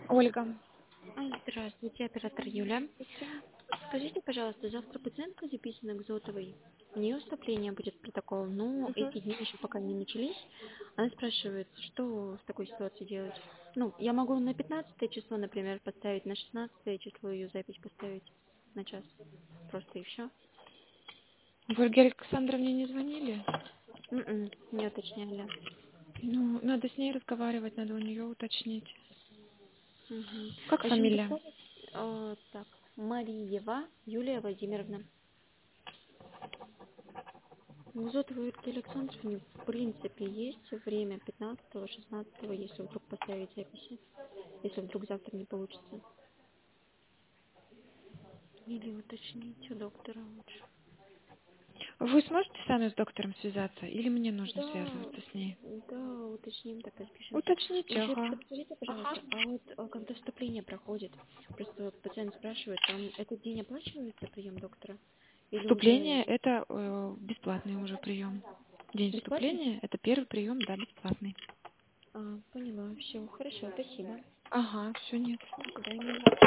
Ольга. Здравствуйте, оператор Юля. Здравствуйте. Скажите, пожалуйста, завтра пациентка записана к Зотовой. У нее вступление будет в протокол, но Мгм. эти дни еще пока не начались. Она спрашивает, что в такой ситуации делать. Ну, я могу на 15 число, например, поставить, на 16 число ее запись поставить на час. Просто и все. Вы Ольге Александровне не звонили? Не уточняли. Ну, надо с ней разговаривать, надо у нее уточнить. Мгм. Как В общем, фамилия? доктор, так, Мариева Юлия Владимировна. У Зотовой Ольги Александровне в принципе есть время 15-16, если вдруг поставить записи, если вдруг завтра не получится. Или уточнить у доктора лучше. Вы сможете сами с доктором связаться или мне нужно Да, связываться с ней? да, уточним, так распишемся. Уточните, Еще ага. подскажите, Ага. пожалуйста, а вот когда вступление проходит, просто вот пациент спрашивает, там этот день оплачивается прием доктора? Или Вступление уже это бесплатный уже прием. День бесплатно? вступления это первый прием, да, бесплатный. Поняла, все, хорошо, спасибо. Ага, все, нет. До свидания.